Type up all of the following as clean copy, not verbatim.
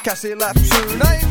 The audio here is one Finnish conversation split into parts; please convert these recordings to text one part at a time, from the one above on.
käsi läpsyy näin.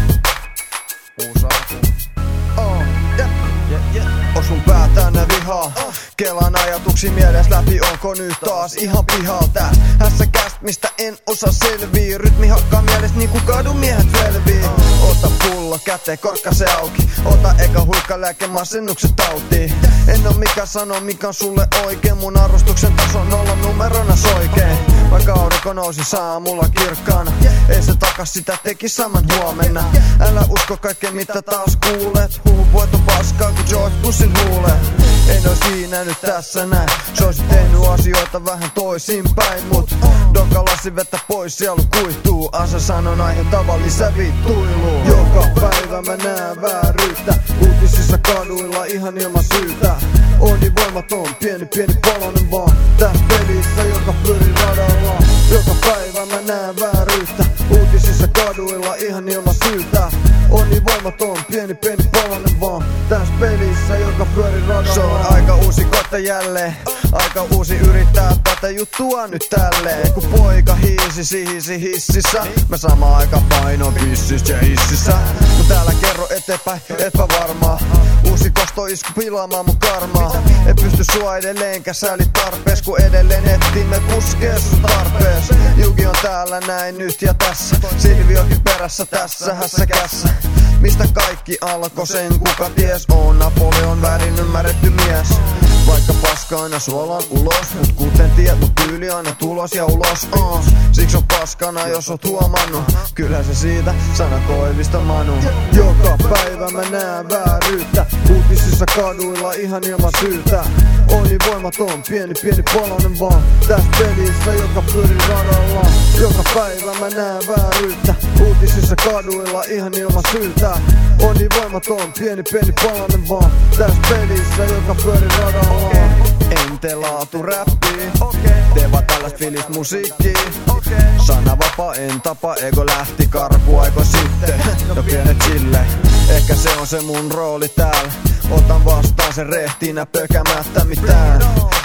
Osun pää tänne vihaa. Kelan ajatuksi mieles läpi, onko nyt taas ihan pihalla tää hässäkästä, mistä en osaa selvii. Rytmi hakkaa mieles niinku kadun miehet velvii. Ota pullo käteen, korkka se auki. Ota eka huikka lääke masennuksen tautiin. En oo mikä sano, mikä on sulle oikein. Mun arvostuksen taso 0 numerona soikeen. Vaikka aurinko nousi aamulla kirkkaana, ei se takas sitä teki saman huomenna. Älä usko kaikkea mitä taas kuulet. Huhupuet on paskaa kun George Bushin huulet. En oo siinä nyt tässä näin. Se oisit tehnyt asioita vähän toisinpäin. Mut dokalasi vettä pois, sielu kuihtuu. Asa sanon aiheuttava lisää vittuilua. Joka päivä mä näen vääryyttä. Uutisissa kaduilla ihan ilman syytä. On niin voimaton, pieni palanen vaan. Tässä pelissä joka pyörii radalla. Joka päivä mä näen vääryyttä. Uutisissa kaduilla ihan ilman syytä. On niin voimaton, pieni palanen vaan. Tässä pelissä joka pyörii radalla. Se on aika uusi kohta jälleen. Aika uusi yrittää tätä juttua nyt tälleen. Kun poika hihisi hississä. Mä samaan aika painon pississä ja hississä. Kun täällä kerro eteenpäin, etpä varmaa. Uusi kostoisku pilaamaan mun karmaa. En pysty sua edelleenkään säälit tarpees. Kun edelleen etsimme puskee sun tarpees. Jugi on täällä näin nyt ja tässä. Silviokin perässä tässä hässäkässä. Mistä kaikki alkoi sen kuka ties. On Napoleon väärin ymmärretty mies. Vaikka paska aina suolan ulos. Mut kuten tiedät mut tyyli aina tulos ja ulos. Siksi on paskana jos oot huomannut. Kyllä se siitä sana koivista manu. Joka päivä mä näen vääryyttä. Uutisissa kaduilla ihan ilman syytä. On niin voimaton, pieni palanen vaan. Tässä pelissä joka pyörii radalla. Joka päivä mä näen vääryyttä. Uutisissa kaduilla ihan ilman syytä. On niin voimaton, pieni palanen vaan. Tässä pelissä joka pyörii radalla. En tee laatu räppiä. Tee vaan tällaista fiilis musiikkia. Sana vapaa en tapa, ego lähti karku aiko sitten. No pienet sille, ehkä se on se mun rooli täällä. Otan vastaan sen rehtinä pökämättä mitään.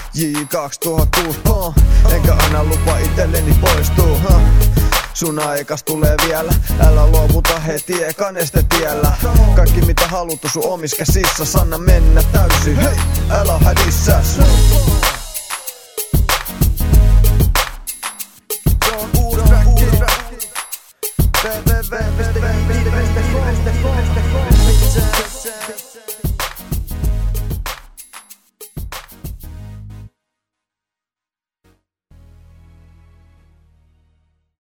J2006, enkä aina lupa itselleni poistuu. Sun aikas tulee vielä, älä luovuta heti ekan estetiellä. Kaikki mitä halutu sun omis käsissä, anna mennä täysin, hei, älä hädissäs.